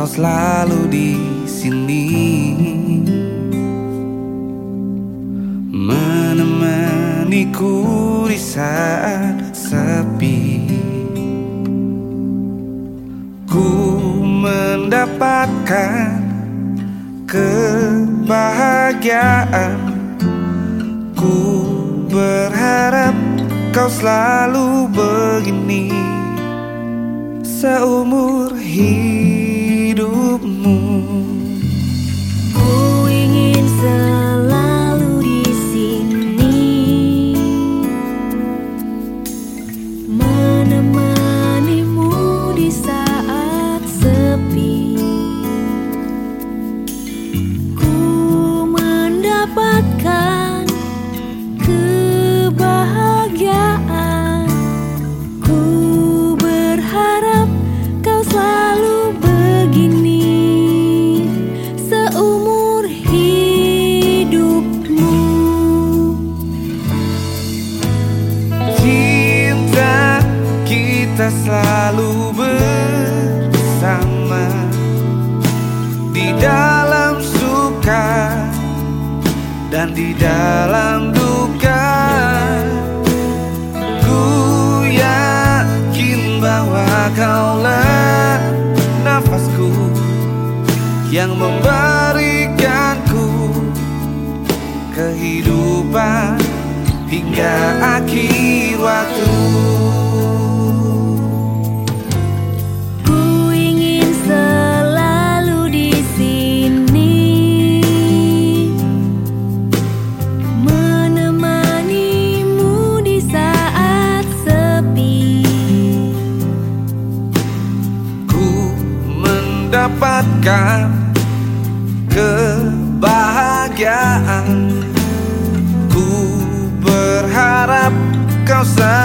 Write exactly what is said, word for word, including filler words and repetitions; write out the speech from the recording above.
selalu di sini, menemaniku di saat sepi. Ku mendapatkan kebahagiaan, ku berharap kau selalu begini seumur hidupmu. Ku ingin selalu di sini, menemanimu di saat sepi. Ku mendapatkan kebahagiaan, ku berharap kau selalu begini seumur hidupmu. Cinta kita selalu bersama, di dalam suka dan di dalam duka. Ku yakin bahwa kaulah nafasku yang memberikanku kehidupan hingga akhir waktu. Ku ingin selalu di sini, menemanimu di saat sepi. Ku mendapatkan kebahagiaan, ku berharap kau selalu